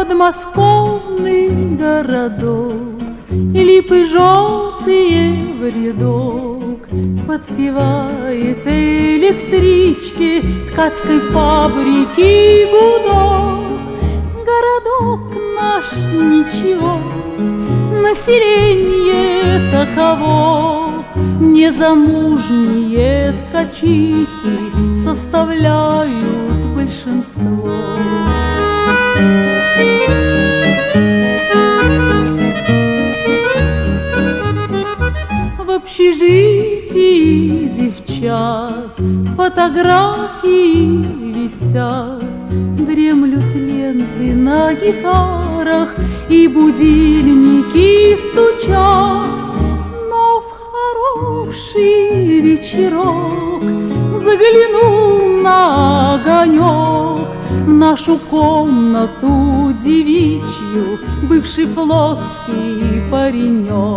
Подмосковный городок, и липы желтые в рядок, подпевает электрички ткацкой фабрики гудок. Городок наш ничего, население таково, незамужние ткачихи составляют большинство. В общежитии девчат фотографии висят, дремлют ленты на гитарах и будильники стучат. Но в хороший вечерок заглянул на огонек в нашу комнату девичью бывший флотский паренек.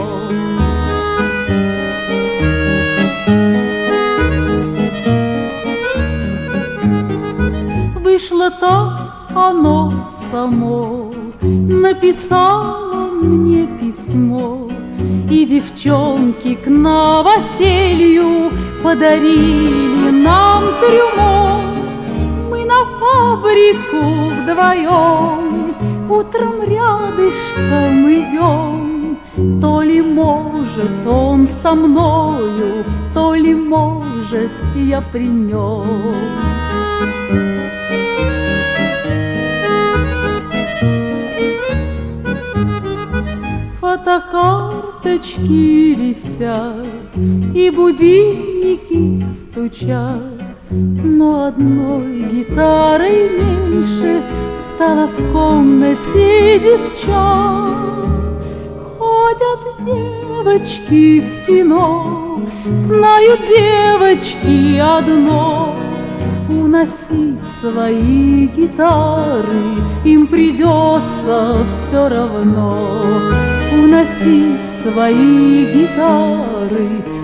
Вышло так оно само, написал он мне письмо, и девчонки к новоселью подарили нам трюмо. Мы на фабрику вдвоем утром рядышком идем. То ли может он со мною, то ли может я при нем. Фотокарточки висят и будильники стучат, но одной гитарой меньше стало в комнате девчат. Ходят девочки в кино, знают девочки одно: уносить свои гитары им придется все равно. Уносить свои гитары